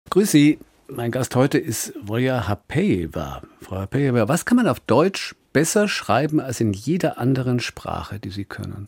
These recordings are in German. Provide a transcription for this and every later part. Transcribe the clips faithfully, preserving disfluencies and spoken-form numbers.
Grüß Sie. Mein Gast heute ist Volja Hapejeva. Frau Hapejeva, was kann man auf Deutsch besser schreiben als in jeder anderen Sprache, die Sie können?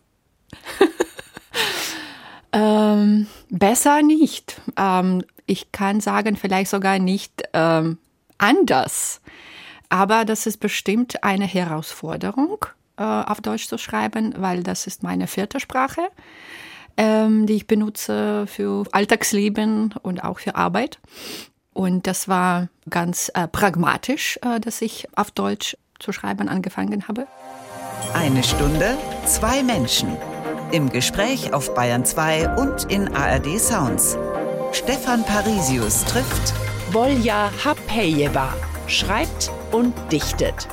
ähm, besser nicht. Ähm, ich kann sagen, vielleicht sogar nicht ähm, anders. Aber das ist bestimmt eine Herausforderung, äh, auf Deutsch zu schreiben, weil das ist meine vierte Sprache, ähm, die ich benutze für Alltagsleben und auch für Arbeit. Und das war ganz äh, pragmatisch, äh, dass ich auf Deutsch zu schreiben angefangen habe. Eine Stunde, zwei Menschen. Im Gespräch auf Bayern zwei und in A R D Sounds. Stefan Parisius trifft Volja Hapejeva, schreibt und dichtet.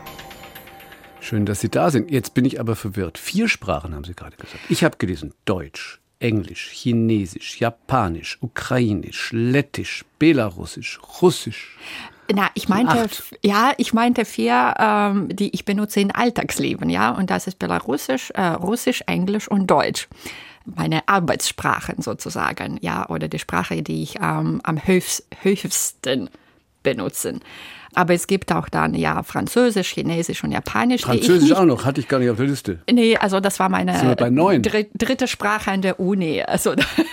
Schön, dass Sie da sind. Jetzt bin ich aber verwirrt. Vier Sprachen haben Sie gerade gesagt. Ich habe gelesen: Deutsch, Englisch, Chinesisch, Japanisch, Ukrainisch, Lettisch, Belarussisch, Russisch. Na, ich meinte, ja, ich meinte vier, ähm, die ich benutze im Alltagsleben, ja. Und das ist Belarussisch, äh, Russisch, Englisch und Deutsch. Meine Arbeitssprachen sozusagen, ja, oder die Sprache, die ich ähm, am höchst, höchsten benutze. Aber es gibt auch dann, ja, Französisch, Chinesisch und Japanisch. Französisch auch noch, hatte ich gar nicht auf der Liste. Nee, also das war meine Sind wir bei neun? Dritt, dritte Sprache an der Uni. Also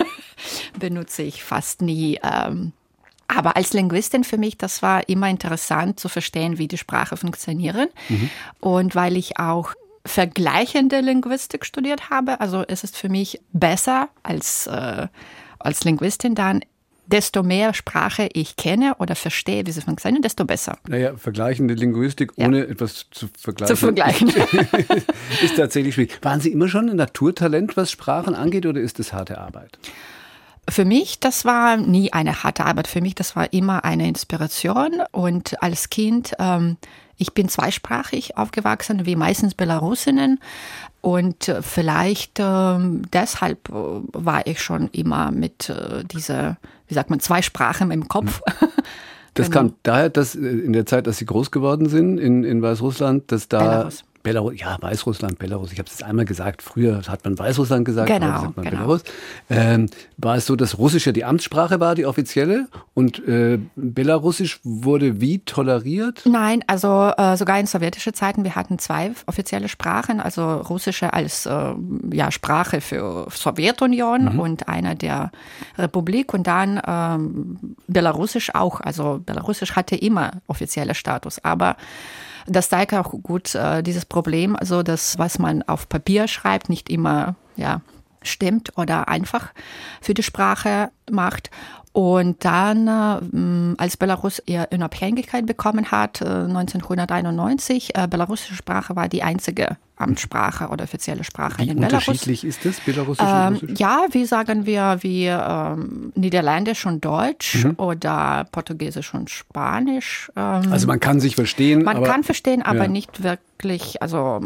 benutze ich fast nie. Ähm, aber als Linguistin für mich, das war immer interessant zu verstehen, wie die Sprache funktionieren. Mhm. Und weil ich auch vergleichende Linguistik studiert habe, also es ist für mich besser als, äh, als Linguistin dann, desto mehr Sprache ich kenne oder verstehe, wie sie funktionieren, desto besser. Naja, vergleichende Linguistik, ja, ohne etwas zu vergleichen, zu vergleichen. ist tatsächlich schwierig. Waren Sie immer schon ein Naturtalent, was Sprachen angeht, oder ist das harte Arbeit? Für mich, das war nie eine harte Arbeit. Für mich, das war immer eine Inspiration. Und als Kind, ähm, ich bin zweisprachig aufgewachsen, wie meistens Belarusinnen. Und äh, vielleicht äh, deshalb äh, war ich schon immer mit äh, dieser, wie sagt man, zwei Sprachen im Kopf. Das genau. kam daher, dass in der Zeit, dass Sie groß geworden sind in, in Weißrussland, dass da... Belarus. Belarus, ja, Weißrussland, Belarus. Ich habe es jetzt einmal gesagt. Früher hat man Weißrussland gesagt, genau, heute sagt man genau. Belarus. Ähm, war es so, dass Russisch ja die Amtssprache war, die offizielle, und äh, Belarusisch wurde wie toleriert? Nein, also äh, sogar in sowjetischen Zeiten, wir hatten zwei offizielle Sprachen, also Russische als äh, ja, Sprache für Sowjetunion mhm. und eine der Republik und dann ähm, Belarusisch auch. Also Belarusisch hatte immer offizielle Status, aber das zeigt auch gut äh, dieses Problem, also das, was man auf Papier schreibt, nicht immer ja, stimmt oder einfach für die Sprache macht. Und dann, äh, als Belarus ihre Unabhängigkeit bekommen hat, äh, neunzehnhunderteinundneunzig, äh, belarussische Sprache war die einzige Amtssprache oder offizielle Sprache wie in Belarus. Wie unterschiedlich ist das, Belarussisch ähm, und Russisch? Ja, wie sagen wir, wie ähm, Niederländisch und Deutsch mhm. oder Portugiesisch und Spanisch. Ähm, also man kann sich verstehen. Man aber, kann verstehen, aber ja. nicht wirklich, also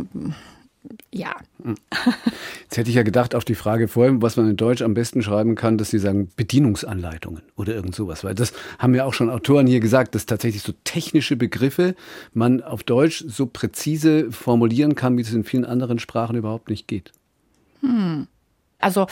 ja. Jetzt hätte ich ja gedacht, auf die Frage vorhin, was man in Deutsch am besten schreiben kann, dass Sie sagen Bedienungsanleitungen oder irgend sowas. Weil das haben ja auch schon Autoren hier gesagt, dass tatsächlich so technische Begriffe man auf Deutsch so präzise formulieren kann, wie es in vielen anderen Sprachen überhaupt nicht geht. Hm. Also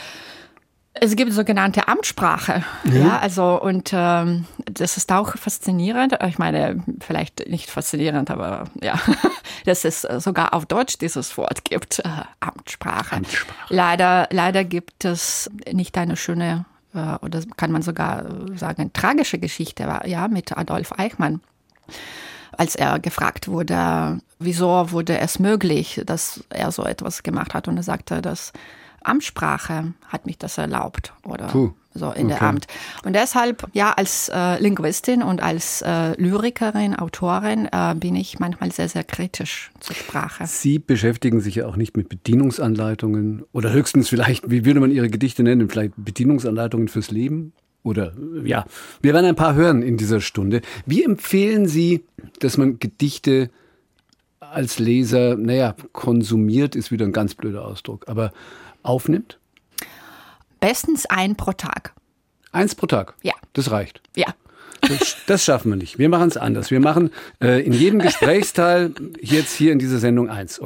es gibt sogenannte Amtssprache, ja, ja also und ähm, das ist auch faszinierend. Ich meine, vielleicht nicht faszinierend, aber ja, dass es sogar auf Deutsch dieses Wort gibt, äh, Amtssprache. Amtssprache. Leider, leider gibt es nicht eine schöne äh, oder kann man sogar sagen tragische Geschichte, ja, mit Adolf Eichmann. Als er gefragt wurde, wieso wurde es möglich, dass er so etwas gemacht hat, und er sagte, dass Amtssprache hat mich das erlaubt oder Puh. so in okay. der Amt. Und deshalb, ja, als äh, Linguistin und als äh, Lyrikerin, Autorin äh, bin ich manchmal sehr, sehr kritisch zur Sprache. Sie beschäftigen sich ja auch nicht mit Bedienungsanleitungen oder höchstens vielleicht, wie würde man Ihre Gedichte nennen, vielleicht Bedienungsanleitungen fürs Leben? Oder ja, wir werden ein paar hören in dieser Stunde. Wie empfehlen Sie, dass man Gedichte als Leser, naja, konsumiert ist wieder ein ganz blöder Ausdruck, aber aufnimmt? Bestens ein pro Tag. Eins pro Tag? Ja. Das reicht? Ja. Das, das schaffen wir nicht. Wir machen es anders. Wir machen äh, in jedem Gesprächsteil jetzt hier in dieser Sendung eins, okay?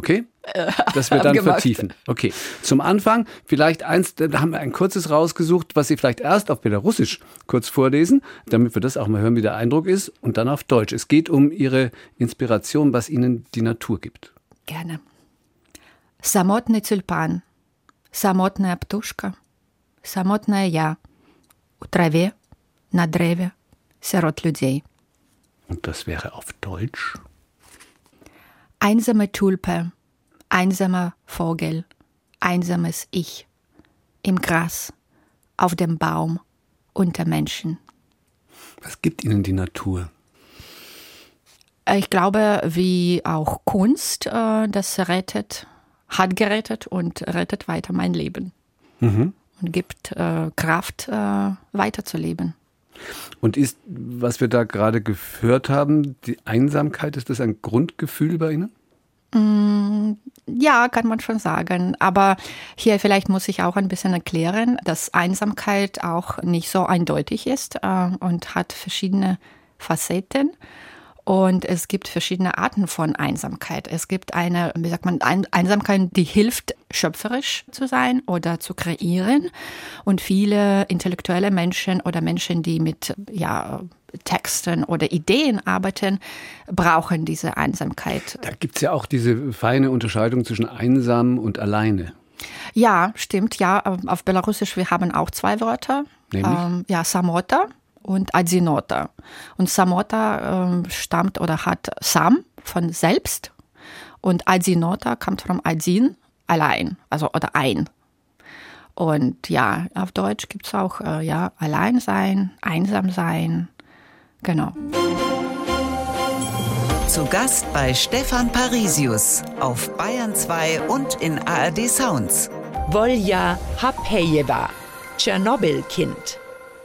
Das wir dann gemacht. vertiefen. Okay. Zum Anfang vielleicht eins, da haben wir ein kurzes rausgesucht, was Sie vielleicht erst auf Belarusisch kurz vorlesen, damit wir das auch mal hören, wie der Eindruck ist, und dann auf Deutsch. Es geht um Ihre Inspiration, was Ihnen die Natur gibt. Gerne. Самотный тюльпан, самотная птушка, самотная я, у траве, на древе, сирот людей. Und das wäre auf Deutsch? Einsame Tulpe, einsamer Vogel, einsames Ich, im Gras, auf dem Baum, unter Menschen. Was gibt Ihnen die Natur? Ich glaube, wie auch Kunst, äh, das rettet, hat gerettet und rettet weiter mein Leben. Mhm. Und gibt äh, Kraft, äh, weiterzuleben. Und ist, was wir da gerade gehört haben, die Einsamkeit, ist das ein Grundgefühl bei Ihnen? Ja, kann man schon sagen. Aber hier vielleicht muss ich auch ein bisschen erklären, dass Einsamkeit auch nicht so eindeutig ist äh, und hat verschiedene Facetten. Und es gibt verschiedene Arten von Einsamkeit. Es gibt eine, wie sagt man, Einsamkeit, die hilft, schöpferisch zu sein oder zu kreieren. Und viele intellektuelle Menschen oder Menschen, die mit ja, Texten oder Ideen arbeiten, brauchen diese Einsamkeit. Da gibt es ja auch diese feine Unterscheidung zwischen einsam und alleine. Ja, stimmt. Ja, auf Belarusisch, wir haben auch zwei Wörter. Nämlich? Ähm, ja, Samota und Adzinota. Und Samota ähm, stammt oder hat Sam von selbst und Adzinota kommt von Adzin, allein, also oder ein. Und ja, auf Deutsch gibt es auch äh, ja, allein sein, einsam sein, genau. Zu Gast bei Stefan Parisius auf Bayern zwei und in A R D Sounds. Volja Hapejeva, Tschernobyl-Kind.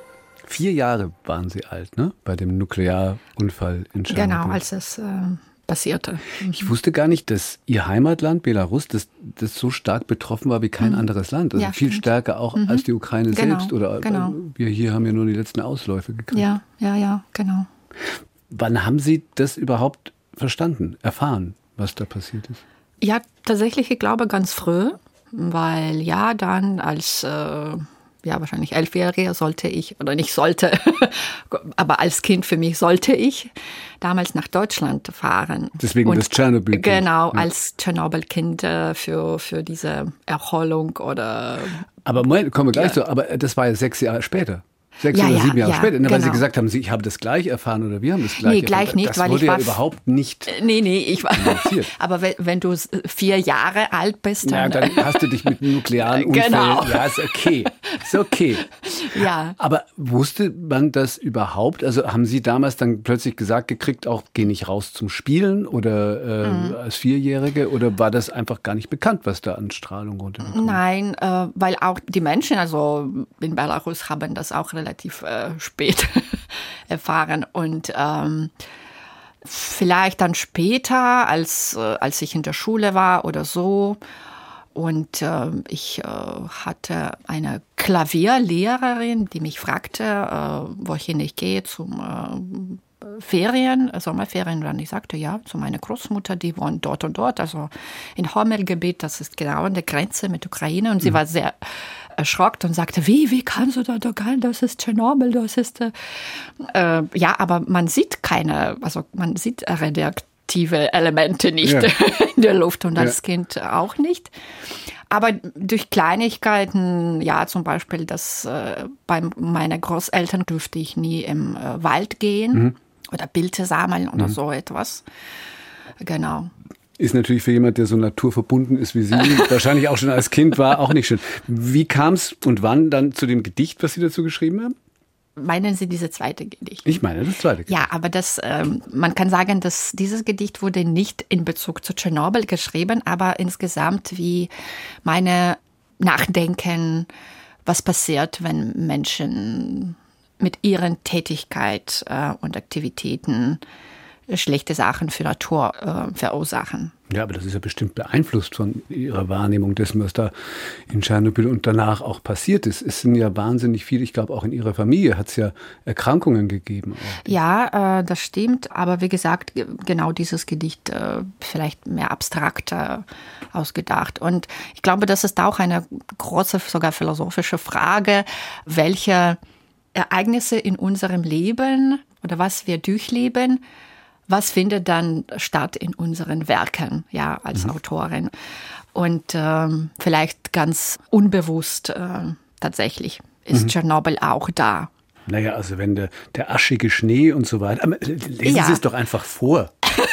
Vier Jahre waren Sie alt, ne? Bei dem Nuklearunfall in Tschernobyl. Genau, als es äh, passierte. Ich wusste gar nicht, dass Ihr Heimatland Belarus, das, das so stark betroffen war wie kein mhm. anderes Land. Also ja, viel stimmt. stärker auch mhm. als die Ukraine genau, selbst. Oder genau. wir hier haben ja nur die letzten Ausläufe gekriegt. Ja, ja, ja, genau. Wann haben Sie das überhaupt verstanden, erfahren, was da passiert ist? Ja, tatsächlich, ich glaube ganz früh, weil ja dann als äh, ja wahrscheinlich Elfjährige sollte ich, oder nicht sollte, aber als Kind für mich sollte ich damals nach Deutschland fahren. Deswegen und das Tschernobyl-Kind. Genau, ja. als Tschernobyl-Kind äh, für, für diese Erholung oder... Aber Moment, kommen wir gleich ja. zu, aber das war ja sechs Jahre später. Sechs Ja, oder ja, sieben Jahre ja, später. Ne, weil genau. Sie gesagt haben, Sie, ich habe das gleich erfahren oder wir haben das gleich Nee, gleich erfahren. nicht, das weil wurde ich ja war... überhaupt nicht... Nee, nee, ich war... Passiert. Aber wenn, wenn du vier Jahre alt bist, Ja, dann... dann hast du dich mit einem nuklearen Unfall... Genau. Ja, ist okay. Ist okay. Ja. Aber wusste man das überhaupt? Also haben Sie damals dann plötzlich gesagt gekriegt, auch geh nicht raus zum Spielen oder äh, mhm. als Vierjährige? Oder war das einfach gar nicht bekannt, was da an Strahlung runtergekommen ist? Nein, äh, weil auch die Menschen, also in Belarus, haben das auch relativ äh, spät erfahren. Und ähm, vielleicht dann später, als, äh, als ich in der Schule war oder so. Und äh, ich äh, hatte eine Klavierlehrerin, die mich fragte, äh, wohin ich gehe zum äh, Ferien, Sommerferien. Und ich sagte, ja, zu meiner Großmutter, die wohnt dort und dort, also in Hommelgebiet, das ist genau an der Grenze mit Ukraine. Und sie mhm. war sehr erschrocken und sagte, wie, wie kannst du da doch gehen? Das ist Tschernobyl, das ist... Äh, äh, ja, aber man sieht keine, also man sieht radioaktive Elemente nicht ja. in der Luft und als ja. Kind auch nicht. Aber durch Kleinigkeiten, ja, zum Beispiel, dass äh, bei meinen Großeltern durfte ich nie im äh, Wald gehen mhm. oder Pilze sammeln oder mhm. so etwas. Genau. Ist natürlich für jemand, der so naturverbunden ist wie Sie, wahrscheinlich auch schon als Kind war, auch nicht schön. Wie kam es und wann dann zu dem Gedicht, was Sie dazu geschrieben haben? Meinen Sie diese zweite Gedicht? Ich meine das zweite Gedicht. Ja, aber das, ähm, man kann sagen, dass dieses Gedicht wurde nicht in Bezug zu Tschernobyl geschrieben, aber insgesamt wie meine Nachdenken, was passiert, wenn Menschen mit ihren Tätigkeit äh, und Aktivitäten schlechte Sachen für Natur äh, verursachen. Ja, aber das ist ja bestimmt beeinflusst von Ihrer Wahrnehmung dessen, was da in Tschernobyl und danach auch passiert ist. Es sind ja wahnsinnig viele, ich glaube auch in Ihrer Familie hat es ja Erkrankungen gegeben. Auch. Ja, äh, das stimmt, aber wie gesagt, genau dieses Gedicht äh, vielleicht mehr abstrakter ausgedacht. Und ich glaube, das ist auch eine große, sogar philosophische Frage, welche Ereignisse in unserem Leben oder was wir durchleben, was findet dann statt in unseren Werken, ja, als mhm. Autorin. Und ähm, vielleicht ganz unbewusst äh, tatsächlich ist mhm. Tschernobyl auch da. Naja, also wenn der, der aschige Schnee und so weiter, aber lesen ja. Sie es doch einfach vor.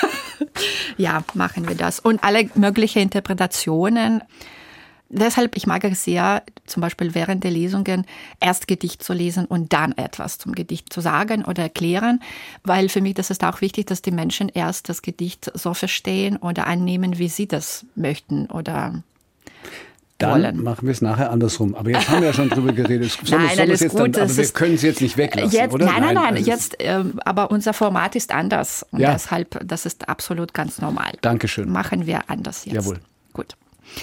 Ja, machen wir das. Und alle möglichen Interpretationen. Deshalb, ich mag es sehr, zum Beispiel während der Lesungen erst Gedicht zu lesen und dann etwas zum Gedicht zu sagen oder erklären, weil für mich das ist auch wichtig, dass die Menschen erst das Gedicht so verstehen oder annehmen, wie sie das möchten oder dann wollen. Machen wir es nachher andersrum. Aber jetzt haben wir ja schon drüber geredet. Soll nein, es, soll alles jetzt gut. Dann, aber wir können es jetzt nicht weglassen, jetzt, oder? Nein, nein, nein. Also jetzt, äh, aber unser Format ist anders. Und ja. deshalb, das ist absolut ganz normal. Dankeschön. Machen wir anders jetzt. Jawohl. Gut.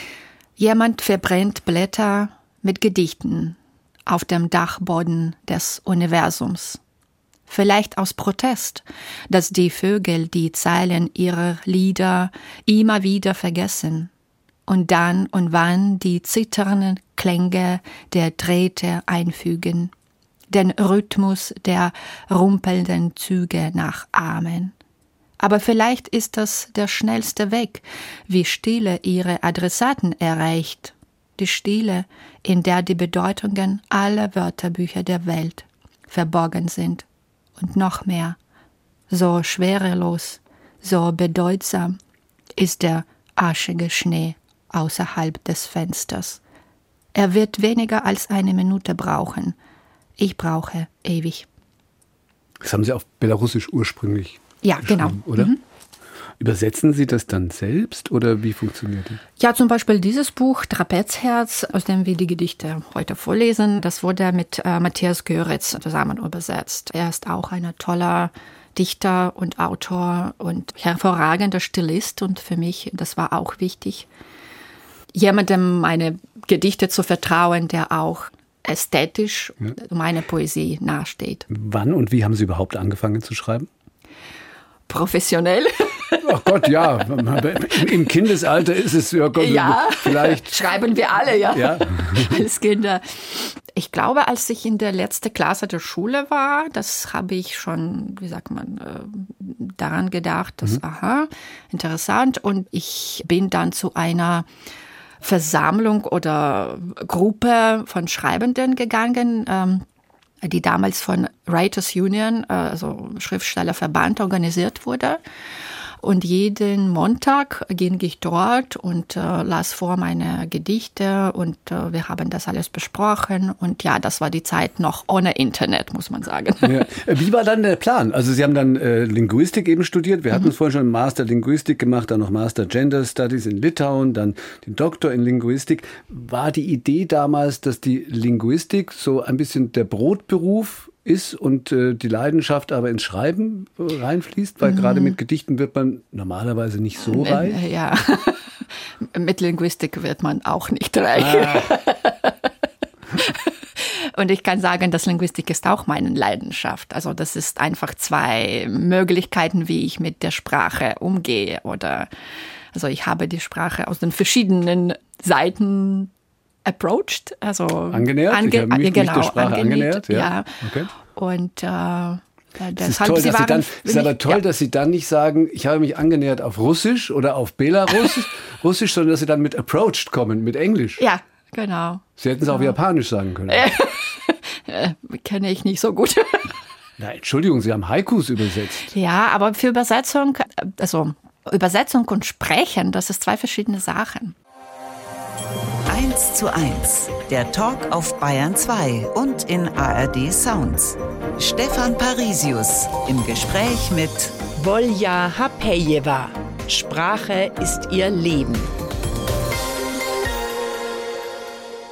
Jemand verbrennt Blätter mit Gedichten auf dem Dachboden des Universums. Vielleicht aus Protest, dass die Vögel die Zeilen ihrer Lieder immer wieder vergessen und dann und wann die zitternden Klänge der Drähte einfügen, den Rhythmus der rumpelnden Züge nachahmen. Aber vielleicht ist das der schnellste Weg, wie Stille ihre Adressaten erreicht. Die Stille, in der die Bedeutungen aller Wörterbücher der Welt verborgen sind. Und noch mehr, so schwerelos, so bedeutsam ist der aschige Schnee außerhalb des Fensters. Er wird weniger als eine Minute brauchen. Ich brauche ewig. Das haben Sie auf Belarusisch ursprünglich Ja, genau. Oder? Mhm. Übersetzen Sie das dann selbst oder wie funktioniert das? Ja, zum Beispiel dieses Buch Trapezherz, aus dem wir die Gedichte heute vorlesen, das wurde mit äh, Matthias Göritz zusammen übersetzt. Er ist auch ein toller Dichter und Autor und hervorragender Stilist und für mich, das war auch wichtig, jemandem meine Gedichte zu vertrauen, der auch ästhetisch ja. meiner Poesie nahesteht. Wann und wie haben Sie überhaupt angefangen zu schreiben? Professionell. Ach Gott, ja. Im Kindesalter ist es ja, Gott, ja vielleicht. Schreiben wir alle, ja. ja. Als Kinder. Ich glaube, als ich in der letzten Klasse der Schule war, das habe ich schon, wie sagt man, daran gedacht, dass, mhm. aha, interessant. Und ich bin dann zu einer Versammlung oder Gruppe von Schreibenden gegangen, ähm, die damals von Writers Union, also Schriftstellerverband, organisiert wurde. Und jeden Montag ging ich dort und äh, las vor meine Gedichte und äh, wir haben das alles besprochen. Und ja, das war die Zeit noch ohne Internet, muss man sagen. Ja. Wie war dann der Plan? Also Sie haben dann äh, Linguistik eben studiert. Wir hatten es mhm. vorhin schon Master Linguistik gemacht, dann noch Master Gender Studies in Litauen, dann den Doktor in Linguistik. War die Idee damals, dass die Linguistik so ein bisschen der Brotberuf ist und äh, die Leidenschaft aber ins Schreiben reinfließt, weil mhm. gerade mit Gedichten wird man normalerweise nicht so reich. Äh, ja, mit Linguistik wird man auch nicht reich. Ah. Und ich kann sagen, dass Linguistik ist auch meine Leidenschaft. Also das ist einfach zwei Möglichkeiten, wie ich mit der Sprache umgehe. Oder also ich habe die Sprache aus den verschiedenen Seiten approached, also angenähert, ange, ich habe mich, genau, mich der Sprache angenähert, angenähert, ja. ja. Okay. Und äh, es ist, toll, dass Sie dann, es ist aber toll, ja. dass Sie dann nicht sagen, ich habe mich angenähert auf Russisch oder auf Belarusisch, Russisch, sondern dass Sie dann mit approached kommen, mit Englisch. Ja, genau. Sie hätten es genau. auch Japanisch sagen können. Äh, kenne ich nicht so gut. Na, Entschuldigung, Sie haben Haikus übersetzt. Ja, aber für Übersetzung, also Übersetzung und Sprechen, das ist zwei verschiedene Sachen. eins zu eins, der Talk auf Bayern zwei und in A R D Sounds. Stefan Parisius im Gespräch mit Volja Hapejeva. Sprache ist ihr Leben.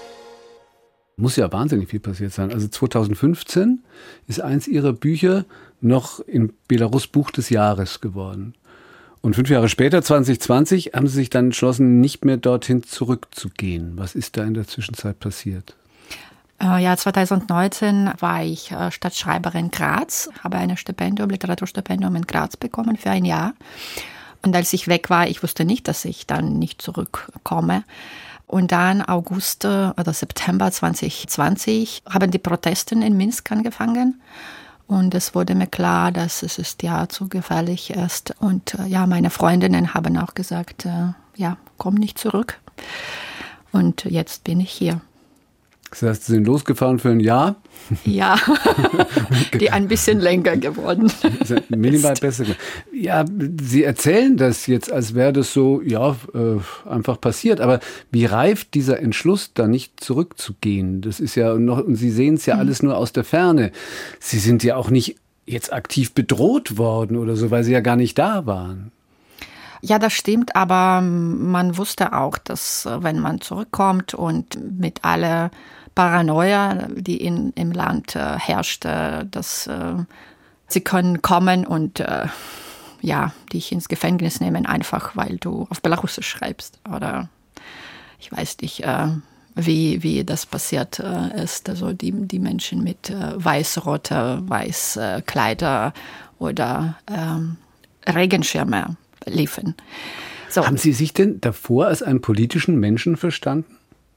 Muss ja wahnsinnig viel passiert sein. Also zweitausendfünfzehn ist eins Ihrer Bücher noch in Belarus Buch des Jahres geworden. Und fünf Jahre später, zwanzig zwanzig, haben Sie sich dann entschlossen, nicht mehr dorthin zurückzugehen. Was ist da in der Zwischenzeit passiert? Ja, zwanzig neunzehn war ich Stadtschreiberin in Graz, habe ein Stipendium, Literaturstipendium in Graz bekommen für ein Jahr. Und als ich weg war, ich wusste nicht, dass ich dann nicht zurückkomme. Und dann August oder September zwanzig zwanzig haben die Proteste in Minsk angefangen. Und es wurde mir klar, dass es ist ja zu gefährlich ist. Und ja, meine Freundinnen haben auch gesagt, ja, komm nicht zurück. Und jetzt bin ich hier. Das heißt, Sie sind losgefahren für ein Jahr? Ja, die ein bisschen länger geworden. Minimal besser. Ja, Sie erzählen das jetzt, als wäre das so, ja, einfach passiert. Aber wie reift dieser Entschluss, da nicht zurückzugehen? Das ist ja noch, und Sie sehen es ja alles nur aus der Ferne. Sie sind ja auch nicht jetzt aktiv bedroht worden oder so, weil Sie ja gar nicht da waren. Ja, das stimmt, aber man wusste auch, dass wenn man zurückkommt und mit aller Paranoia, die in, im Land äh, herrscht, äh, dass äh, sie können kommen und äh, ja, dich ins Gefängnis nehmen, einfach weil du auf Belarusisch schreibst. Oder ich weiß nicht, äh, wie, wie das passiert äh, ist. Also die, die Menschen mit äh, weiß-roter, weiß äh, Kleider oder äh, Regenschirme liefen. So. Haben Sie sich denn davor als einen politischen Menschen verstanden?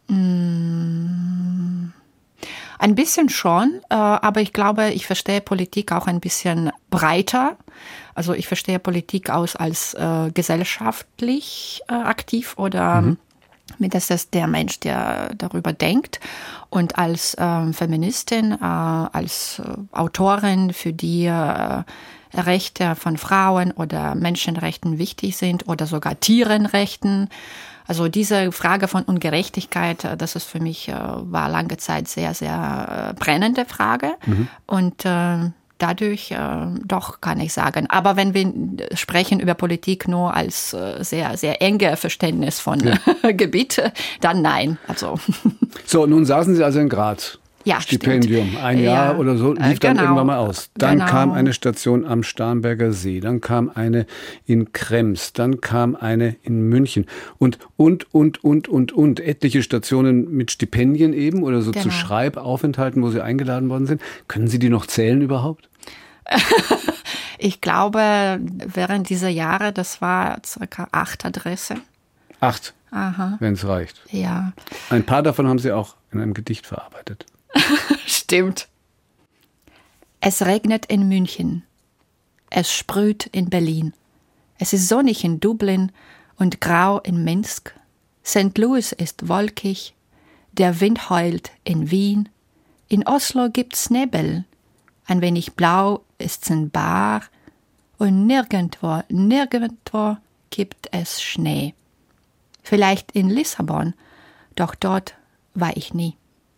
Ein bisschen schon, aber ich glaube, ich verstehe Politik auch ein bisschen breiter. Also ich verstehe Politik aus als äh, gesellschaftlich äh, aktiv oder mhm. das ist der Mensch, der darüber denkt. Und als äh, Feministin, äh, als äh, Autorin, für die äh, Rechte von Frauen oder Menschenrechten wichtig sind oder sogar Tierenrechten. Also diese Frage von Ungerechtigkeit, das ist für mich, war lange Zeit sehr, sehr brennende Frage. Mhm. Und äh, dadurch äh, doch kann ich sagen. Aber wenn wir sprechen über Politik nur als äh, sehr, sehr enge Verständnis von ja. Gebiet, dann nein. Also. So, nun saßen Sie also in Graz. Ja, Stipendium, stimmt. ein Jahr ja. oder so, lief äh, genau. dann irgendwann mal aus. Dann genau. kam eine Station am Starnberger See, dann kam eine in Krems, dann kam eine in München und, und, und, und, und, und. Etliche Stationen mit Stipendien eben oder so genau. zu Schreibaufenthalten, wo Sie eingeladen worden sind. Können Sie die noch zählen überhaupt? Ich glaube, während dieser Jahre, das war circa acht Adresse. Acht, wenn es reicht. Ja. Ein paar davon haben Sie auch in einem Gedicht verarbeitet. Stimmt. Es regnet in München. Es sprüht in Berlin. Es ist sonnig in Dublin und grau in Minsk. Sankt Louis ist wolkig. Der Wind heult in Wien. In Oslo gibt's Nebel. Ein wenig blau ist's in Bar. Und nirgendwo, nirgendwo gibt es Schnee. Vielleicht in Lissabon, doch dort war ich nie.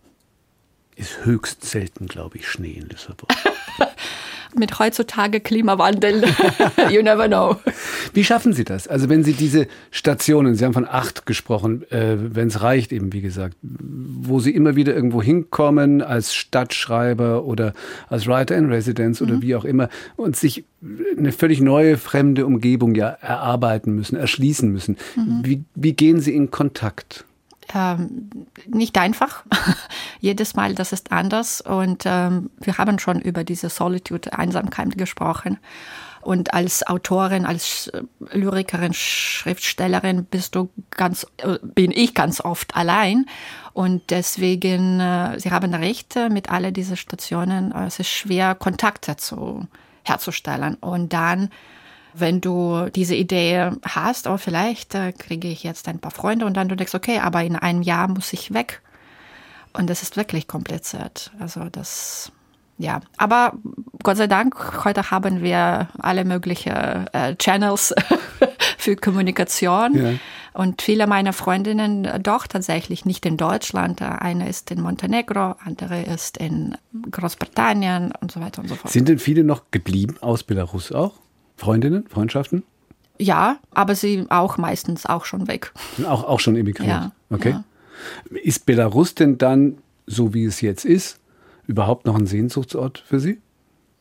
Ist höchst selten, glaube ich, Schnee in Lissabon. Mit heutzutage Klimawandel, you never know. Wie schaffen Sie das? Also wenn Sie diese Stationen, Sie haben von acht gesprochen, äh, wenn es reicht eben, wie gesagt, wo Sie immer wieder irgendwo hinkommen als Stadtschreiber oder als Writer in Residence mhm. oder wie auch immer und sich eine völlig neue, fremde Umgebung ja erarbeiten müssen, erschließen müssen. Mhm. Wie, wie gehen Sie in Kontakt? Ähm, nicht einfach. Jedes Mal, das ist anders. Und ähm, wir haben schon über diese Solitude, Einsamkeit gesprochen. Und als Autorin, als Lyrikerin, Schriftstellerin bist du ganz, äh, bin ich ganz oft allein. Und deswegen, äh, Sie haben recht, mit all diesen Stationen, äh, es ist schwer, Kontakte zu, herzustellen. Und dann, wenn du diese Idee hast, oh, vielleicht äh, kriege ich jetzt ein paar Freunde und dann du denkst, okay, aber in einem Jahr muss ich weg. Und das ist wirklich kompliziert. Also das, ja. Aber Gott sei Dank, heute haben wir alle möglichen äh, Channels für Kommunikation. Ja. Und viele meiner Freundinnen doch tatsächlich nicht in Deutschland. Eine ist in Montenegro, andere ist in Großbritannien und so weiter und so fort. Sind denn viele noch geblieben aus Belarus auch? Freundinnen, Freundschaften? Ja, aber sie auch meistens auch schon weg. Sind auch, auch schon emigriert? Ja. Okay. Ja. Ist Belarus denn dann, so wie es jetzt ist, überhaupt noch ein Sehnsuchtsort für Sie?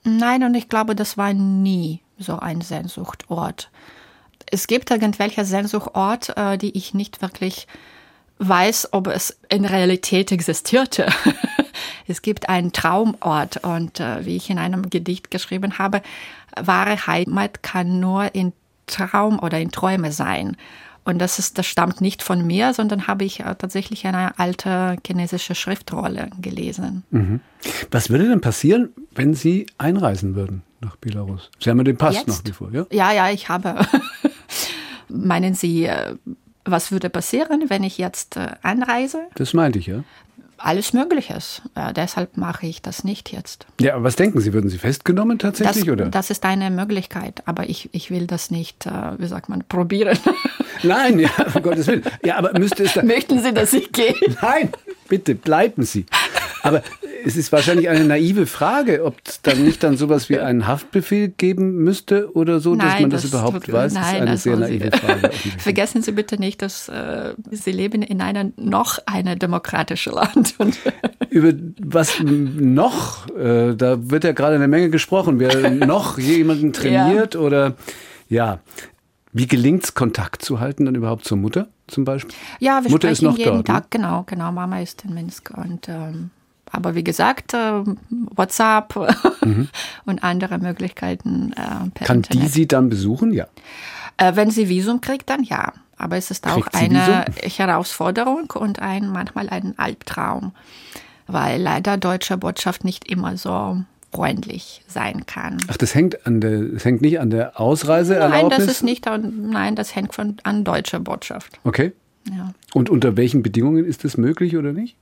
Nein, und ich glaube, das war nie so ein Sehnsuchtort. Es gibt irgendwelche Sehnsuchtorte, die ich nicht wirklich weiß, ob es in Realität existierte. Es gibt einen Traumort und äh, wie ich in einem Gedicht geschrieben habe, wahre Heimat kann nur in Traum oder in Träume sein. Und das ist, das stammt nicht von mir, sondern habe ich äh, tatsächlich eine alte chinesische Schriftrolle gelesen. Mhm. Was würde denn passieren, wenn Sie einreisen würden nach Belarus? Sie haben ja den Pass Jetzt? nach wie vor, ja? Ja, ja, ich habe. Meinen Sie, äh, was würde passieren, wenn ich jetzt äh, anreise? Das meinte ich, ja. Alles Mögliches. Ja, deshalb mache ich das nicht jetzt. Ja, aber was denken Sie? Würden Sie festgenommen tatsächlich, das, oder? Das ist eine Möglichkeit, aber ich, ich will das nicht, äh, wie sagt man, probieren. Nein, ja, um Gottes Willen. Ja, aber müsste es da... Möchten Sie, dass ich gehe? Nein, bitte, bleiben Sie. Aber es ist wahrscheinlich eine naive Frage, ob es dann nicht dann sowas wie einen Haftbefehl geben müsste oder so, Nein, dass man das, das überhaupt tut, weiß. Nein, das ist eine also sehr naive Sie, Frage. Vergessen Sie bitte nicht, dass äh, Sie leben in einem noch eine demokratische Land. Und über was noch? Äh, da wird ja gerade eine Menge gesprochen. Wer noch jemanden trainiert ja. oder ja. Wie gelingt es, Kontakt zu halten dann überhaupt zur Mutter zum Beispiel? Ja, wir Mutter sprechen ist noch jeden dort, Tag, ne? genau, genau. Mama ist in Minsk und ähm, aber wie gesagt, äh, WhatsApp mhm. und andere Möglichkeiten äh, per Kann Internet. die Sie dann besuchen? Ja. Äh, wenn sie Visum kriegt, dann ja. Aber es ist auch Kriegt sie eine Visum? Herausforderung und ein, manchmal ein Albtraum, weil leider deutsche Botschaft nicht immer so freundlich sein kann. Ach, das hängt an der, das hängt nicht an der Ausreiseerlaubnis? Nein, das ist nicht an, nein, das hängt von, an deutscher Botschaft. Okay. Ja. Und unter welchen Bedingungen ist das möglich oder nicht?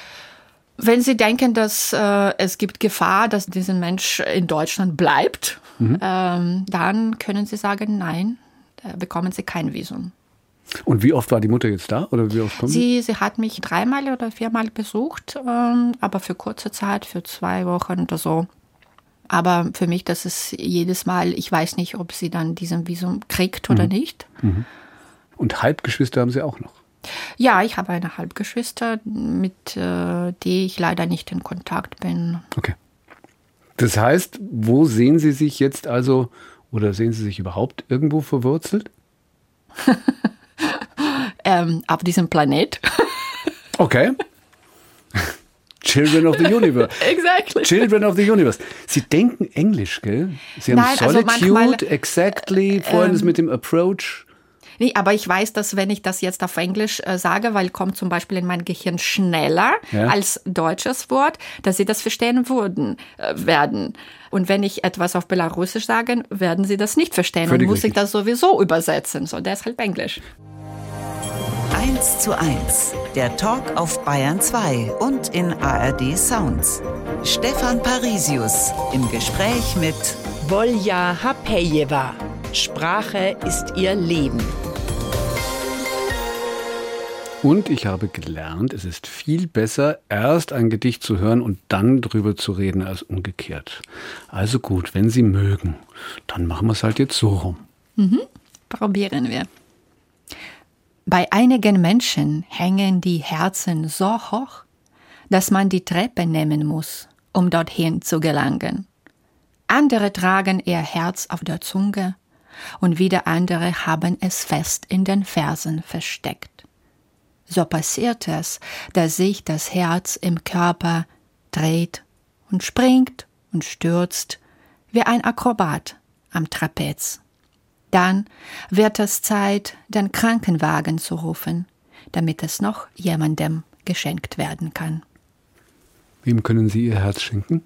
Wenn Sie denken, dass äh, es gibt Gefahr, dass dieser Mensch in Deutschland bleibt, mhm. ähm, dann können Sie sagen, nein, da bekommen Sie kein Visum. Und wie oft war die Mutter jetzt da? Oder wie oft kommt sie? Sie hat mich dreimal oder viermal besucht, ähm, aber für kurze Zeit, für zwei Wochen oder so. Aber für mich, das ist jedes Mal, ich weiß nicht, ob sie dann diesen Visum kriegt oder mhm. nicht. Mhm. Und Halbgeschwister haben Sie auch noch? Ja, ich habe eine Halbgeschwister, mit äh, der ich leider nicht in Kontakt bin. Okay. Das heißt, wo sehen Sie sich jetzt also, oder sehen Sie sich überhaupt irgendwo verwurzelt? ähm, auf diesem Planet. Okay. Children of the Universe. Exactly. Children of the Universe. Sie denken Englisch, gell? Sie haben Nein, Solitude, also manchmal, exactly, vorhin ähm, ist mit dem Approach. Nee, aber ich weiß, dass wenn ich das jetzt auf Englisch äh, sage, weil kommt zum Beispiel in mein Gehirn schneller ja. als deutsches Wort, dass sie das verstehen würden, äh, werden. Und wenn ich etwas auf Belarusisch sage, werden sie das nicht verstehen. Völlig und muss richtig. Ich das sowieso übersetzen. So, deshalb Englisch. eins zu eins, der Talk auf Bayern zwei und in A R D Sounds. Stefan Parisius im Gespräch mit Volja Hapejeva. Sprache ist ihr Leben. Und ich habe gelernt, es ist viel besser, erst ein Gedicht zu hören und dann drüber zu reden, als umgekehrt. Also gut, wenn Sie mögen, dann machen wir es halt jetzt so rum. Mhm. Probieren wir. Bei einigen Menschen hängen die Herzen so hoch, dass man die Treppe nehmen muss, um dorthin zu gelangen. Andere tragen ihr Herz auf der Zunge und wieder andere haben es fest in den Fersen versteckt. So passiert es, dass sich das Herz im Körper dreht und springt und stürzt wie ein Akrobat am Trapez. Dann wird es Zeit, den Krankenwagen zu rufen, damit es noch jemandem geschenkt werden kann. Wem können Sie Ihr Herz schenken?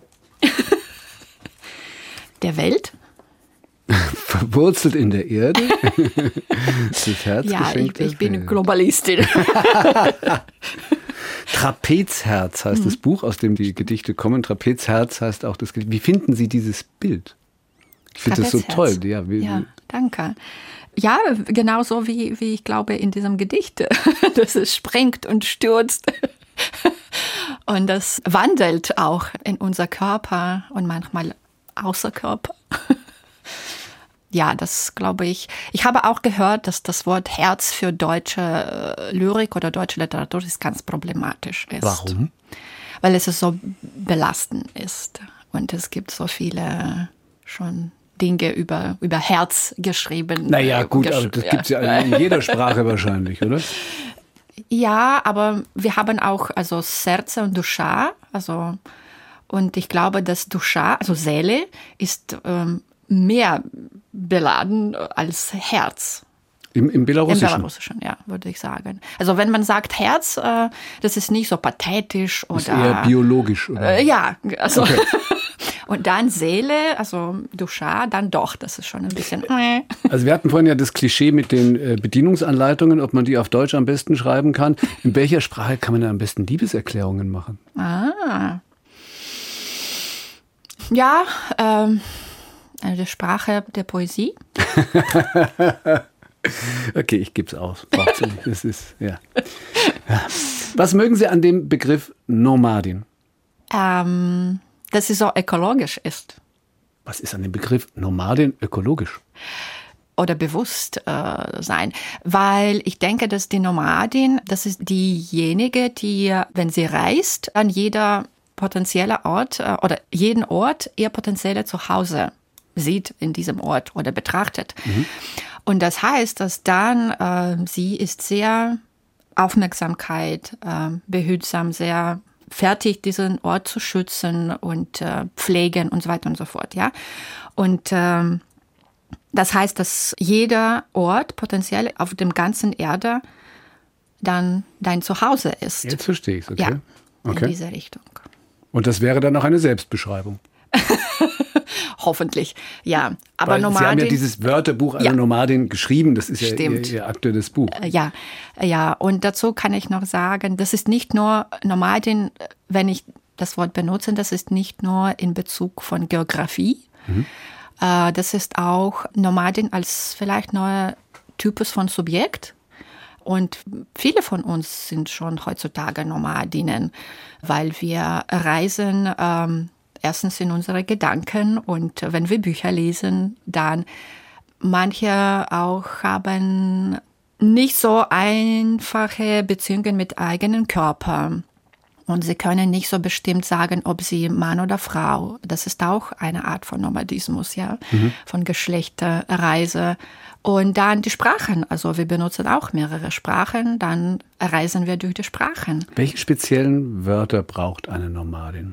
Der Welt? Verwurzelt in der Erde? Das Herz ja, ich, ich bin Welt. Globalistin. Trapezherz heißt mhm. das Buch, aus dem die Gedichte kommen. Trapezherz heißt auch das Gedicht. Wie finden Sie dieses Bild? Ich finde das so toll. Ja, wie, ja, danke. Ja, genauso wie, wie ich glaube in diesem Gedicht, dass es springt und stürzt. Und das wandelt auch in unser Körper und manchmal außer Körper. Ja, das glaube ich. Ich habe auch gehört, dass das Wort Herz für deutsche Lyrik oder deutsche Literatur ist ganz problematisch ist. Warum? Weil es so belastend ist. Und es gibt so viele schon Dinge über, über Herz geschrieben. Naja, gut, gesch- aber das gibt es ja in jeder Sprache wahrscheinlich, oder? Ja, aber wir haben auch also Serce und Dusza, also und ich glaube, dass Dusza, also Seele, ist ähm, mehr beladen als Herz. Im, im Belarussischen? Im Belarussischen, ja, würde ich sagen. Also wenn man sagt Herz, äh, das ist nicht so pathetisch oder... Ist eher biologisch, oder? Äh, ja, also... Okay. Und dann Seele, also Dusza, dann doch, das ist schon ein bisschen... Also wir hatten vorhin ja das Klischee mit den äh, Bedienungsanleitungen, ob man die auf Deutsch am besten schreiben kann. In welcher Sprache kann man da am besten Liebeserklärungen machen? Ah. Ja, ähm, eine Sprache der Poesie. Okay, ich gebe es aus. Braucht sie nicht. Das ist, ja. Ja. Was mögen Sie an dem Begriff Nomadin? Ähm, dass sie so ökologisch ist. Was ist an dem Begriff Nomadin ökologisch? Oder bewusst äh, sein. Weil ich denke, dass die Nomadin, das ist diejenige, die, wenn sie reist, an jeder potenzielle Ort äh, oder jeden Ort ihr potenzielle Zuhause sieht in diesem Ort oder betrachtet. Mhm. Und das heißt, dass dann äh, sie ist sehr Aufmerksamkeit, äh, behutsam, sehr fertig, diesen Ort zu schützen und äh, pflegen und so weiter und so fort. Ja, und ähm, das heißt, dass jeder Ort potenziell auf dem ganzen Erde dann dein Zuhause ist. Jetzt verstehe ich es, okay. Ja, okay. In diese Richtung. Und das wäre dann auch eine Selbstbeschreibung. Hoffentlich, ja. Aber Weil Nomadin, Sie haben ja dieses Wörterbuch einer ja. Nomadin geschrieben. Das ist ja Stimmt. ihr, ihr aktuelles Buch. Ja, ja. Und dazu kann ich noch sagen, das ist nicht nur Nomadin, wenn ich das Wort benutze, das ist nicht nur in Bezug von Geografie. Mhm. Äh, das ist auch Nomadin als vielleicht neuer Typus von Subjekt. Und viele von uns sind schon heutzutage Nomadinnen, weil wir reisen ähm, erstens in unsere Gedanken und wenn wir Bücher lesen, dann manche auch haben nicht so einfache Beziehungen mit eigenen Körper. Und sie können nicht so bestimmt sagen, ob sie Mann oder Frau. Das ist auch eine Art von Nomadismus, ja, mhm. von Geschlechterreise. Und dann die Sprachen. Also wir benutzen auch mehrere Sprachen, dann reisen wir durch die Sprachen. Welche speziellen Wörter braucht eine Nomadin?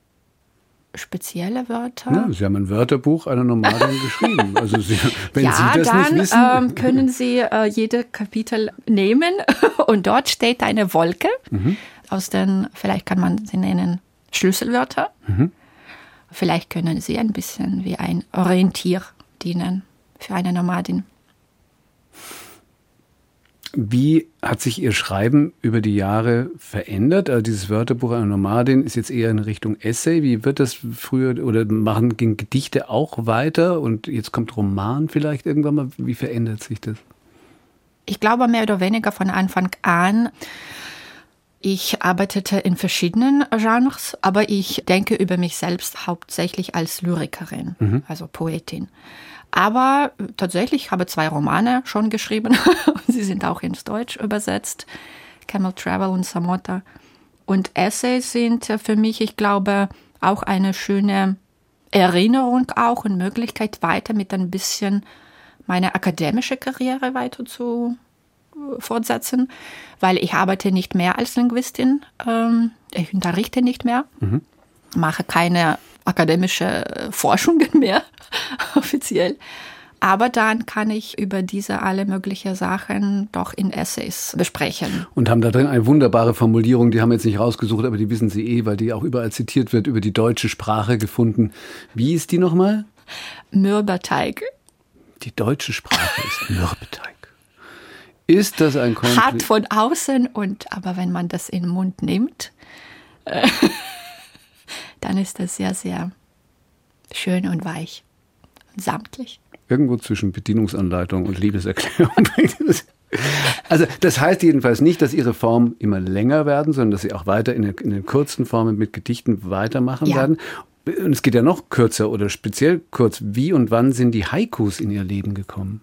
Spezielle Wörter? Ja, Sie haben ein Wörterbuch einer Nomadin geschrieben. Also Sie, wenn ja, Sie das dann, nicht wissen. Ähm, können Sie äh, jede Kapitel nehmen und dort steht eine Wolke. Mhm. Aus den, vielleicht kann man sie nennen, Schlüsselwörter. Mhm. Vielleicht können sie ein bisschen wie ein Orientier dienen für eine Nomadin. Wie hat sich Ihr Schreiben über die Jahre verändert? Also dieses Wörterbuch einer Nomadin ist jetzt eher in Richtung Essay. Wie wird das früher, oder machen ging Gedichte auch weiter und jetzt kommt Roman vielleicht irgendwann mal? Wie verändert sich das? Ich glaube mehr oder weniger von Anfang an. Ich arbeitete in verschiedenen Genres, aber ich denke über mich selbst hauptsächlich als Lyrikerin, mhm. also Poetin. Aber tatsächlich habe ich zwei Romane schon geschrieben. Sie sind auch ins Deutsch übersetzt. Camel Travel und Samota. Und Essays sind für mich, ich glaube, auch eine schöne Erinnerung auch und Möglichkeit, weiter mit ein bisschen meine akademische Karriere weiter zu fortsetzen, weil ich arbeite nicht mehr als Linguistin. Ich unterrichte nicht mehr, mhm. mache keine akademische Forschungen mehr, offiziell. Aber dann kann ich über diese alle möglichen Sachen doch in Essays besprechen. Und haben da drin eine wunderbare Formulierung, die haben wir jetzt nicht rausgesucht, aber die wissen Sie eh, weil die auch überall zitiert wird, über die deutsche Sprache gefunden. Wie ist die nochmal? Mürbeteig. Die deutsche Sprache ist Mürbeteig. Ist das ein Kompli- Hart von außen, und aber wenn man das in den Mund nimmt, äh, dann ist das sehr, sehr schön und weich und samtlich. Irgendwo zwischen Bedienungsanleitung und Liebeserklärung. Also das heißt jedenfalls nicht, dass Ihre Formen immer länger werden, sondern dass Sie auch weiter in den, in den kurzen Formen mit Gedichten weitermachen ja. werden. Und es geht ja noch kürzer oder speziell kurz. Wie und wann sind die Haikus in Ihr Leben gekommen?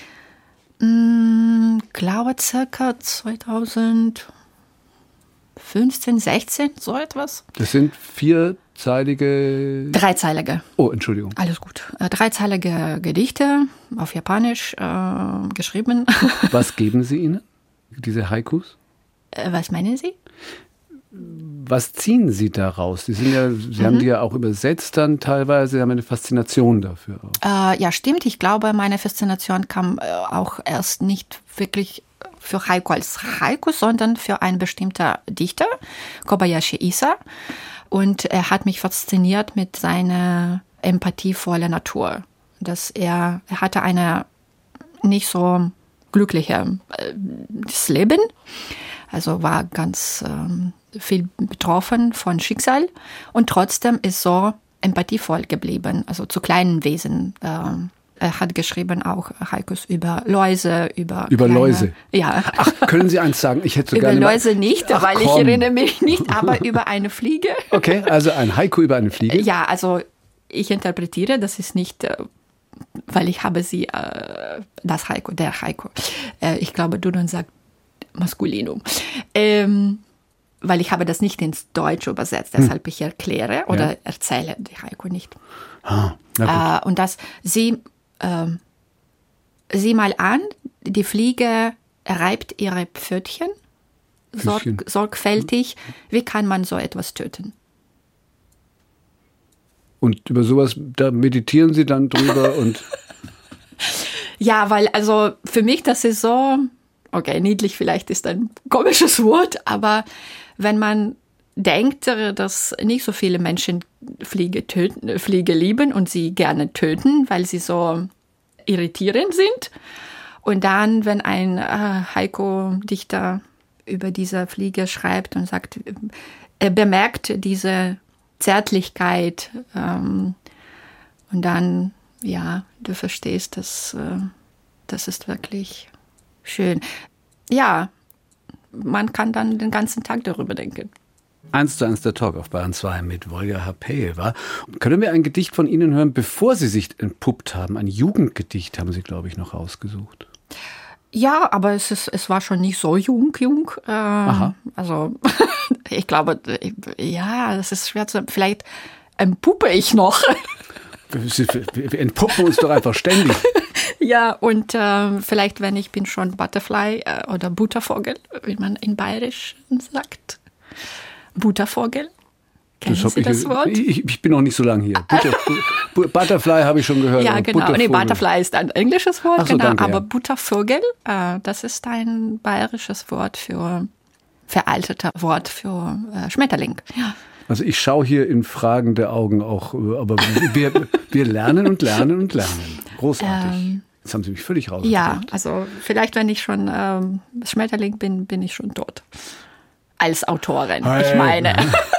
Ich glaube circa zweitausendfünfzehn, sechzehn, so etwas. Das sind vier fünfzeilige? Dreizeilige. Oh, Entschuldigung. Alles gut. Äh, dreizeilige Gedichte auf Japanisch äh, geschrieben. Was geben Sie ihnen, diese Haikus? Äh, was meinen Sie? Was ziehen Sie daraus? Sie sind ja, Sie mhm. haben die ja auch übersetzt dann teilweise, Sie haben eine Faszination dafür auch. Äh, ja, stimmt. Ich glaube, meine Faszination kam äh, auch erst nicht wirklich für Haiku als Haiku, sondern für einen bestimmten Dichter, Kobayashi Issa. Und er hat mich fasziniert mit seiner empathievollen Natur. Dass er, er hatte eine nicht so glückliche äh, das Leben, also war ganz ähm, viel betroffen von Schicksal und trotzdem ist so empathievoll geblieben, also zu kleinen Wesen. Ähm, er hat geschrieben auch Haikus über Läuse, über Über kleine, Läuse? Ja. Ach, können Sie eins sagen? Ich hätte so über gerne Läuse nicht, Ach, weil komm. ich erinnere mich nicht, aber über eine Fliege. Okay, also ein Haiku über eine Fliege? Ja, also ich interpretiere, das ist nicht, weil ich habe sie, das Haiku, der Haiku. Ich glaube, Dudon sagt Maskulinum. Ähm, weil ich habe das nicht ins Deutsche übersetzt, deshalb hm. ich erkläre oder ja. erzähle die Haiku nicht. Ah, na gut. Äh, und das, sie, äh, sieh mal an, die Fliege reibt ihre Pfötchen sorg, sorgfältig. Wie kann man so etwas töten? Und über sowas, da meditieren Sie dann drüber und... Ja, weil also für mich das ist so... Okay, niedlich vielleicht ist ein komisches Wort, aber wenn man denkt, dass nicht so viele Menschen Fliege, töten, Fliege lieben und sie gerne töten, weil sie so irritierend sind. Und dann, wenn ein äh, Haiku-Dichter über diese Fliege schreibt und sagt, er bemerkt diese Zärtlichkeit ähm, und dann, ja, du verstehst, dass äh, das ist wirklich... schön. Ja, man kann dann den ganzen Tag darüber denken. Eins zu eins der Talk auf Bayern zwei mit Wolja Hapejewa. Können wir ein Gedicht von Ihnen hören, bevor Sie sich entpuppt haben? Ein Jugendgedicht haben Sie, glaube ich, noch rausgesucht. Ja, aber es, ist, es war schon nicht so jung, jung. Äh, Aha. Also ich glaube, ja, das ist schwer zu... Vielleicht entpuppe ich noch. Wir entpuppen uns doch einfach ständig. Ja, und äh, vielleicht, wenn ich bin schon Butterfly äh, oder Buttervogel, wie man in Bayerisch sagt. Buttervogel. Kennen das Sie ich, das Wort? Ich, ich bin noch nicht so lange hier. Butter, Butterfly habe ich schon gehört. Ja, genau. Nee, Butterfly ist ein englisches Wort, so, genau. Danke, aber ja. Buttervogel, äh, das ist ein bayerisches Wort für veralteter Wort für äh, Schmetterling. Ja. Also ich schaue hier in fragende Augen auch, aber wir, wir lernen und lernen und lernen. Großartig. Ähm, Jetzt haben Sie mich völlig rausgebracht. Ja, also vielleicht, wenn ich schon ähm, Schmetterling bin, bin ich schon tot. Als Autorin, hey. Ich meine.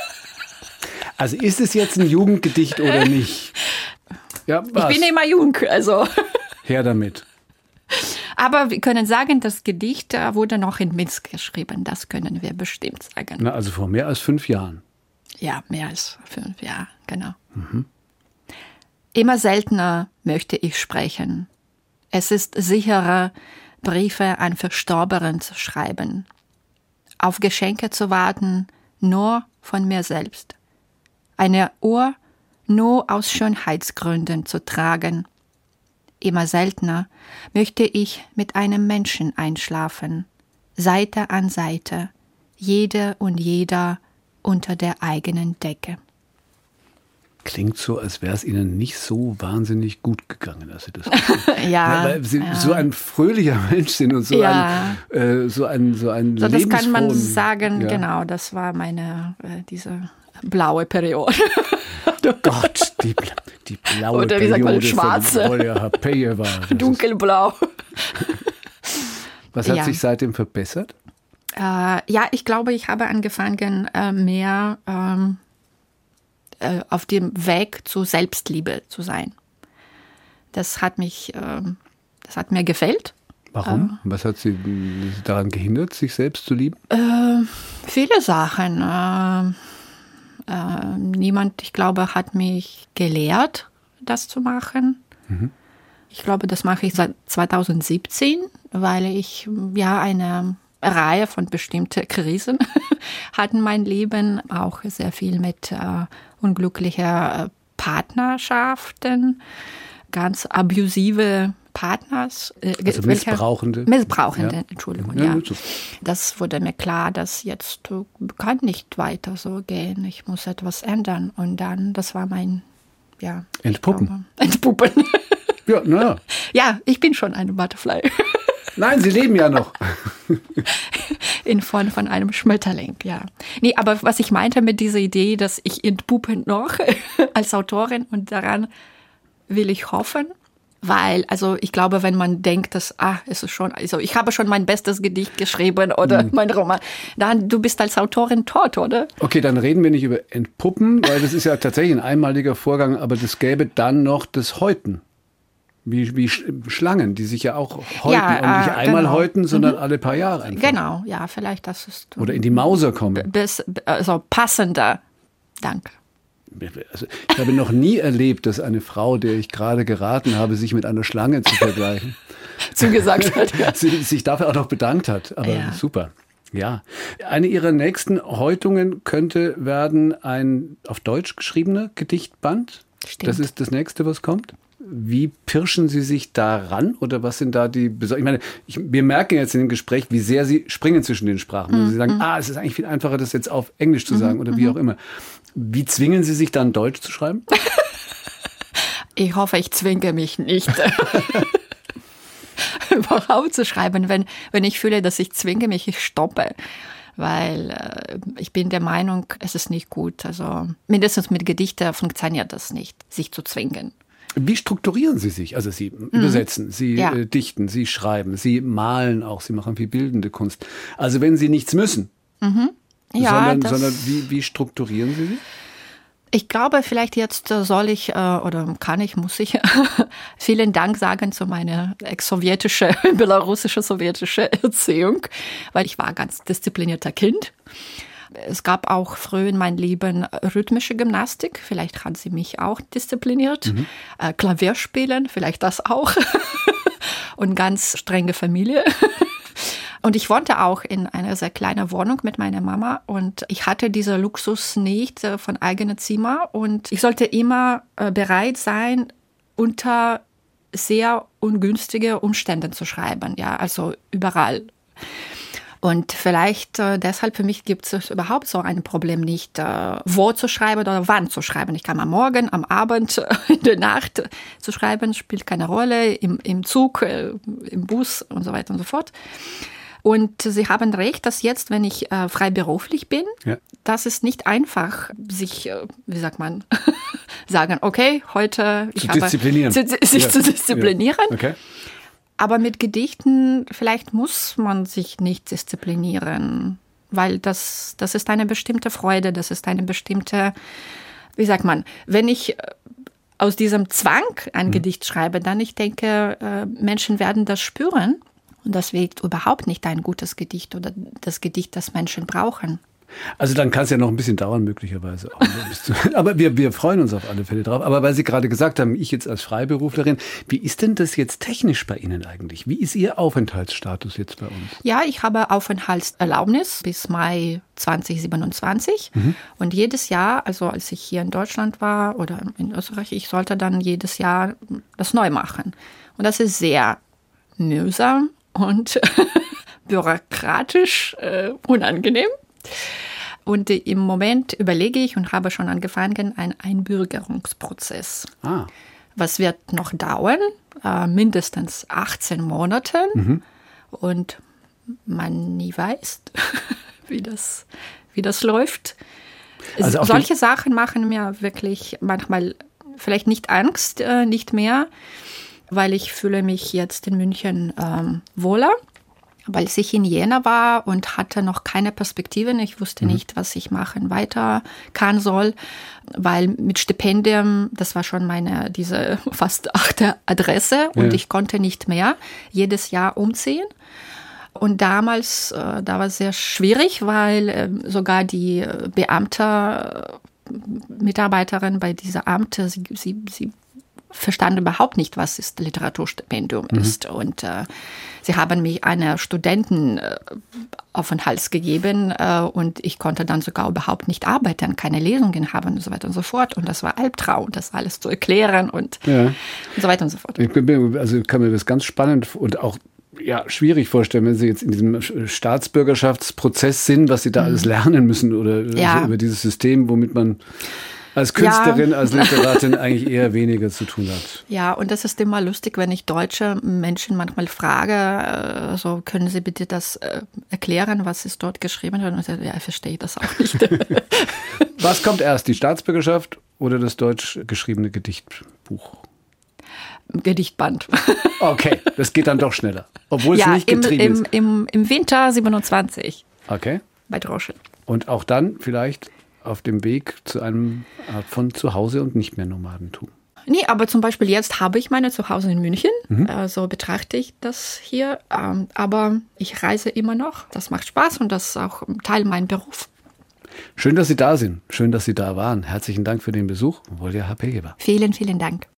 Also ist es jetzt ein Jugendgedicht oder nicht? Ja, was? Ich bin immer jung, also. Her damit. Aber wir können sagen, das Gedicht wurde noch in Minsk geschrieben. Das können wir bestimmt sagen. Na, also vor mehr als fünf Jahren. Ja, mehr als fünf Jahre, genau. Mhm. Immer seltener möchte ich sprechen. Es ist sicherer, Briefe an Verstorbenen zu schreiben. Auf Geschenke zu warten, nur von mir selbst. Eine Uhr nur aus Schönheitsgründen zu tragen. Immer seltener möchte ich mit einem Menschen einschlafen. Seite an Seite, jede und jeder unter der eigenen Decke. Klingt so, als wäre es Ihnen nicht so wahnsinnig gut gegangen, als Sie das ja, weil Sie ja. so ein fröhlicher Mensch sind und so ja. ein äh, so ein so ein so, das kann man lebensfrohen, sagen, ja. Genau, das war meine äh, diese blaue Periode. Oh Gott, die, die blaue Oder wie Periode sagt man, schwarze. von Wolja Hapejewa. Dunkelblau. Was hat ja. sich seitdem verbessert? Äh, ja, ich glaube, ich habe angefangen, äh, mehr ähm, äh, auf dem Weg zur Selbstliebe zu sein. Das hat mich, äh, das hat mir gefällt. Warum? Äh, Was hat Sie daran gehindert, sich selbst zu lieben? Äh, viele Sachen. Äh, äh, niemand, ich glaube, hat mich gelehrt, das zu machen. Mhm. Ich glaube, das mache ich seit zweitausendsiebzehn, weil ich ja eine Reihe von bestimmten Krisen hatten mein Leben, auch sehr viel mit äh, unglücklicher Partnerschaften, ganz abusive Partners. Äh, also Missbrauchende. Missbrauchende, ja. Entschuldigung, ja. ja. ja. Das wurde mir klar, dass jetzt äh, kann nicht weiter so gehen. Ich muss etwas ändern. Und dann, das war mein, ja. Entpuppen. Glaube, Entpuppen. Ja, naja. Ja, ich bin schon eine Butterfly. Nein, Sie leben ja noch. In Form von einem Schmetterling, ja. Nee, aber was ich meinte mit dieser Idee, dass ich entpuppe noch als Autorin und daran will ich hoffen, weil, also ich glaube, wenn man denkt, dass, ah, es ist schon, also ich habe schon mein bestes Gedicht geschrieben oder mhm. mein Roman, dann du bist als Autorin tot, oder? Okay, dann reden wir nicht über Entpuppen, weil das ist ja tatsächlich ein einmaliger Vorgang, aber das gäbe dann noch das Häuten. Wie, wie Schlangen, die sich ja auch häuten ja, und nicht äh, einmal genau. häuten, sondern mhm. alle paar Jahre einfach. Genau, ja, vielleicht das ist... Oder in die Mauser kommen. Bis, also passender. Danke. Also ich habe noch nie erlebt, dass eine Frau, der ich gerade geraten habe, sich mit einer Schlange zu vergleichen, zugesagt hat. Ja. sie sich dafür auch noch bedankt hat. Aber ja. super. Ja. Eine ihrer nächsten Häutungen könnte werden ein auf Deutsch geschriebener Gedichtband. Stimmt. Das ist das nächste, was kommt. Wie pirschen Sie sich daran oder was sind da die Besonderheiten? Ich meine, ich, wir merken jetzt in dem Gespräch, wie sehr Sie springen zwischen den Sprachen. Also Sie sagen, mm. ah, es ist eigentlich viel einfacher, das jetzt auf Englisch zu sagen mm, oder wie mm. auch immer. Wie zwingen Sie sich dann, Deutsch zu schreiben? Ich hoffe, ich zwinge mich nicht, überhaupt zu schreiben. Wenn, wenn ich fühle, dass ich zwinge mich, ich stoppe. Weil äh, ich bin der Meinung, es ist nicht gut. Also mindestens mit Gedichten funktioniert das nicht, sich zu zwingen. Wie strukturieren Sie sich? Also Sie mhm. übersetzen, Sie ja. äh, dichten, Sie schreiben, Sie malen auch, Sie machen viel bildende Kunst. Also wenn Sie nichts müssen, mhm. ja, sondern, das, sondern wie, wie strukturieren Sie sich? Ich glaube, vielleicht jetzt soll ich äh, oder kann ich, muss ich vielen Dank sagen zu meiner ex-sowjetische, belarussische sowjetische Erziehung, weil ich war ein ganz disziplinierter Kind. Es gab auch früh in meinem Leben rhythmische Gymnastik, vielleicht hat sie mich auch diszipliniert. Mhm. Äh, Klavierspielen, vielleicht das auch. Und ganz strenge Familie. Und ich wohnte auch in einer sehr kleinen Wohnung mit meiner Mama und ich hatte diesen Luxus nicht äh, von eigenem Zimmer und ich sollte immer äh, bereit sein, unter sehr ungünstigen Umständen zu schreiben, ja, also überall. Und vielleicht äh, deshalb für mich gibt es überhaupt so ein Problem nicht, äh, wo zu schreiben oder wann zu schreiben. Ich kann am Morgen, am Abend, in der Nacht zu schreiben, spielt keine Rolle, im, im Zug, äh, im Bus und so weiter und so fort. Und Sie haben recht, dass jetzt, wenn ich äh, freiberuflich bin, ja. das ist nicht einfach, sich, äh, wie sagt man, sagen, okay, heute ich zu habe, disziplinieren. Zu, sich ja. zu disziplinieren. Ja. Okay. Aber mit Gedichten, vielleicht muss man sich nicht disziplinieren, weil das, das ist eine bestimmte Freude, das ist eine bestimmte, wie sagt man, wenn ich aus diesem Zwang ein mhm. Gedicht schreibe, dann ich denke, äh, Menschen werden das spüren. Und das wird überhaupt nicht ein gutes Gedicht oder das Gedicht, das Menschen brauchen. Also dann kann es ja noch ein bisschen dauern, möglicherweise auch. Aber wir, wir freuen uns auf alle Fälle drauf. Aber weil Sie gerade gesagt haben, ich jetzt als Freiberuflerin, wie ist denn das jetzt technisch bei Ihnen eigentlich? Wie ist Ihr Aufenthaltsstatus jetzt bei uns? Ja, ich habe Aufenthaltserlaubnis bis Mai zwanzig siebenundzwanzig. Mhm. Und jedes Jahr, also als ich hier in Deutschland war oder in Österreich, ich sollte dann jedes Jahr das neu machen. Und das ist sehr mühsam und bürokratisch äh, unangenehm. Und äh, im Moment überlege ich und habe schon angefangen, einen Einbürgerungsprozess. Ah. Was wird noch dauern? Äh, mindestens achtzehn Monate. Mhm. Und man nie weiß, wie das, wie das läuft. Also solche Sachen machen mir wirklich manchmal vielleicht nicht Angst, äh, nicht mehr, weil ich fühle mich jetzt in München ähm, wohler, weil ich in Jena war und hatte noch keine Perspektiven. Ich wusste mhm. nicht, was ich machen weiter kann soll, weil mit Stipendium, das war schon meine, diese fast achte Adresse und ja. ich konnte nicht mehr jedes Jahr umziehen. Und damals, äh, da war es sehr schwierig, weil äh, sogar die Beamte, Mitarbeiterin bei dieser Amt, sie, sie, sie verstand überhaupt nicht, was das Literaturstipendium Mhm. ist. Und äh, sie haben mich einer Studenten äh, auf den Hals gegeben äh, und ich konnte dann sogar überhaupt nicht arbeiten, keine Lesungen haben und so weiter und so fort. Und das war Albtraum, das alles zu erklären und, Ja. und so weiter und so fort. Ich bin mir, also ich kann mir das ganz spannend und auch ja, schwierig vorstellen, wenn Sie jetzt in diesem Staatsbürgerschaftsprozess sind, was Sie da alles lernen müssen oder Ja. also über dieses System, womit man als Künstlerin, Ja. als Literatin eigentlich eher weniger zu tun hat. Ja, und das ist immer lustig, wenn ich deutsche Menschen manchmal frage, äh, so können Sie bitte das äh, erklären, was ist dort geschrieben wird? Und ich sage, ja, ich verstehe das auch nicht. Was kommt erst, die Staatsbürgerschaft oder das deutsch geschriebene Gedichtbuch? Gedichtband. Okay, das geht dann doch schneller, obwohl es Ja, nicht im, getrieben im, ist. im, im Winter siebenundzwanzig Okay, bei Droschel. und auch dann vielleicht auf dem Weg zu einem Art von Zuhause und nicht mehr Nomadentum. Nee, aber zum Beispiel jetzt habe ich meine Zuhause in München. Mhm. Äh, so betrachte ich das hier. Ähm, aber ich reise immer noch. Das macht Spaß und das ist auch Teil meines Berufs. Schön, dass Sie da sind. Schön, dass Sie da waren. Herzlichen Dank für den Besuch. Volja Hapejewa. Vielen, vielen Dank.